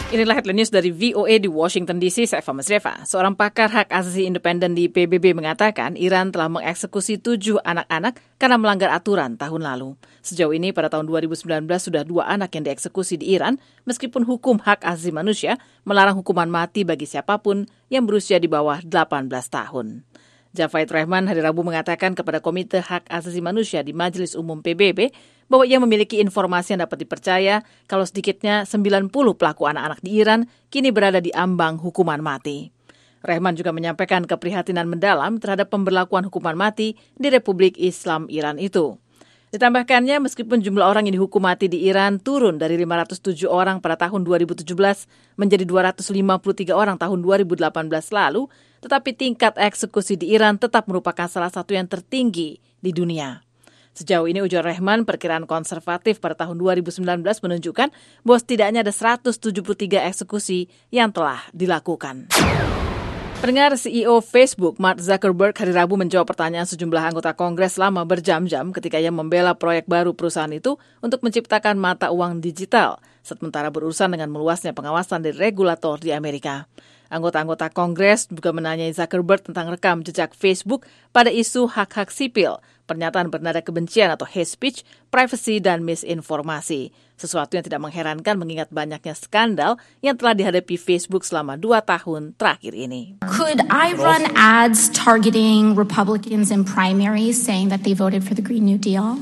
Inilah headline news dari VOA di Washington DC, saya Fama Sreva. Seorang pakar hak asasi independen di PBB mengatakan Iran telah mengeksekusi 7 anak-anak karena melanggar aturan tahun lalu. Sejauh ini pada tahun 2019 sudah 2 anak yang dieksekusi di Iran, meskipun hukum hak asasi manusia melarang hukuman mati bagi siapapun yang berusia di bawah 18 tahun. Javaid Rehman hari Rabu mengatakan kepada Komite Hak Asasi Manusia di Majelis Umum PBB bahwa ia memiliki informasi yang dapat dipercaya kalau sedikitnya 90 pelaku anak-anak di Iran kini berada di ambang hukuman mati. Rehman juga menyampaikan keprihatinan mendalam terhadap pemberlakuan hukuman mati di Republik Islam Iran itu. Ditambahkannya, meskipun jumlah orang yang dihukum mati di Iran turun dari 507 orang pada tahun 2017 menjadi 253 orang tahun 2018 lalu, tetapi tingkat eksekusi di Iran tetap merupakan salah satu yang tertinggi di dunia. Sejauh ini, ujar Rehman, perkiraan konservatif pada tahun 2019 menunjukkan bahwa setidaknya ada 173 eksekusi yang telah dilakukan. Pendengar, CEO Facebook Mark Zuckerberg hari Rabu menjawab pertanyaan sejumlah anggota Kongres selama berjam-jam ketika ia membela proyek baru perusahaan itu untuk menciptakan mata uang digital, sementara berurusan dengan meluasnya pengawasan dari regulator di Amerika. Anggota-anggota Kongres juga menanyai Zuckerberg tentang rekam jejak Facebook pada isu hak-hak sipil, pernyataan bernada kebencian atau hate speech, privacy, dan misinformasi. Sesuatu yang tidak mengherankan mengingat banyaknya skandal yang telah dihadapi Facebook selama 2 tahun terakhir ini. Could I run ads targeting Republicans in primaries saying that they voted for the Green New Deal?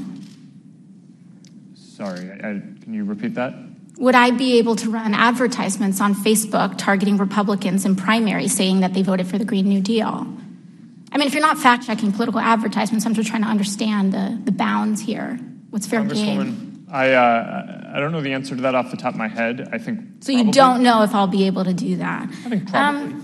Sorry, can you repeat that? Would I be able to run advertisements on Facebook targeting Republicans in primaries saying that they voted for the Green New Deal? I mean, if you're not fact-checking political advertisements, I'm just trying to understand the bounds here. What's fair game? I don't know the answer to that off the top of my head. I think so. You don't know if I'll be able to do that. I think probably.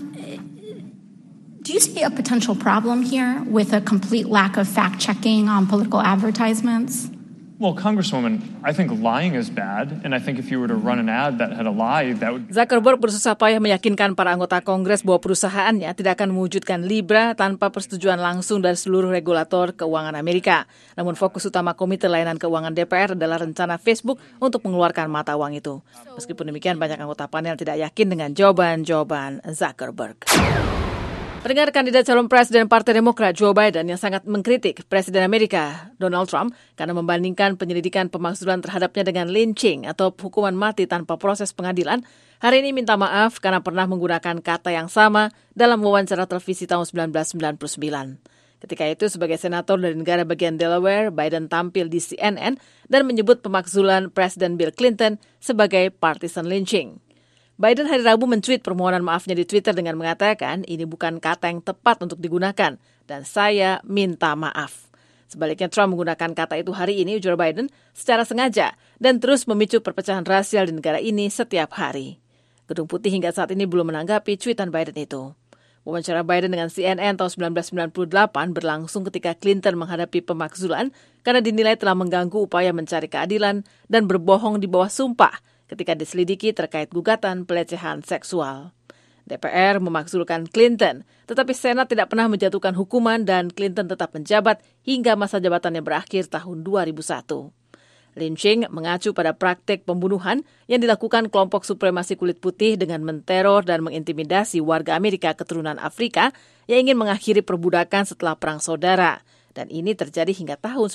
Do you see a potential problem here with a complete lack of fact-checking on political advertisements? Well, Congresswoman, I think lying is bad, and I think if you were to run an ad that had a lie, that would... Zuckerberg bersusah payah meyakinkan para anggota Kongres bahwa perusahaannya tidak akan mewujudkan Libra tanpa persetujuan langsung dari seluruh regulator keuangan Amerika. Namun fokus utama Komite Layanan Keuangan DPR adalah rencana Facebook untuk mengeluarkan mata uang itu. Meskipun demikian, banyak anggota panel tidak yakin dengan jawaban-jawaban Zuckerberg. Pendengar, kandidat calon presiden Partai Demokrat Joe Biden yang sangat mengkritik Presiden Amerika Donald Trump karena membandingkan penyelidikan pemakzulan terhadapnya dengan lynching atau hukuman mati tanpa proses pengadilan, hari ini minta maaf karena pernah menggunakan kata yang sama dalam wawancara televisi tahun 1999. Ketika itu, sebagai senator dari negara bagian Delaware, Biden tampil di CNN dan menyebut pemakzulan Presiden Bill Clinton sebagai partisan lynching. Biden hari Rabu men-tweet permohonan maafnya di Twitter dengan mengatakan ini bukan kata yang tepat untuk digunakan dan saya minta maaf. Sebaliknya, Trump menggunakan kata itu hari ini, ujar Biden, secara sengaja dan terus memicu perpecahan rasial di negara ini setiap hari. Gedung Putih hingga saat ini belum menanggapi tweetan Biden itu. Wawancara Biden dengan CNN tahun 1998 berlangsung ketika Clinton menghadapi pemakzulan karena dinilai telah mengganggu upaya mencari keadilan dan berbohong di bawah sumpah ketika diselidiki terkait gugatan pelecehan seksual. DPR memakzulkan Clinton, tetapi Senat tidak pernah menjatuhkan hukuman dan Clinton tetap menjabat hingga masa jabatannya berakhir tahun 2001. Lynching mengacu pada praktik pembunuhan yang dilakukan kelompok supremasi kulit putih dengan menteror dan mengintimidasi warga Amerika keturunan Afrika yang ingin mengakhiri perbudakan setelah Perang Saudara, dan ini terjadi hingga tahun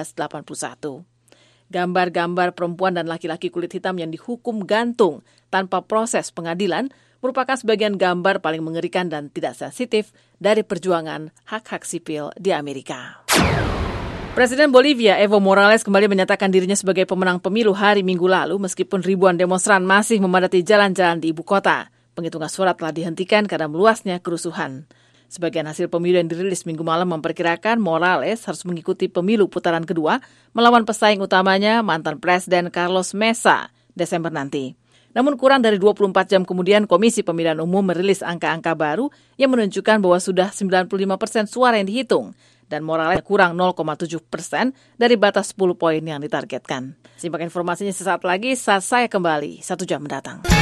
1981. Gambar-gambar perempuan dan laki-laki kulit hitam yang dihukum gantung tanpa proses pengadilan merupakan sebagian gambar paling mengerikan dan tidak sensitif dari perjuangan hak-hak sipil di Amerika. Presiden Bolivia Evo Morales kembali menyatakan dirinya sebagai pemenang pemilu hari Minggu lalu meskipun ribuan demonstran masih memadati jalan-jalan di ibu kota. Penghitungan suara telah dihentikan karena meluasnya kerusuhan. Sebagian hasil pemilu yang dirilis Minggu malam memperkirakan Morales harus mengikuti pemilu putaran kedua melawan pesaing utamanya mantan Presiden Carlos Mesa Desember nanti. Namun kurang dari 24 jam kemudian Komisi Pemilihan Umum merilis angka-angka baru yang menunjukkan bahwa sudah 95% suara yang dihitung dan Morales kurang 0,7% dari batas 10 poin yang ditargetkan. Simak informasinya sesaat lagi saat saya kembali 1 jam mendatang.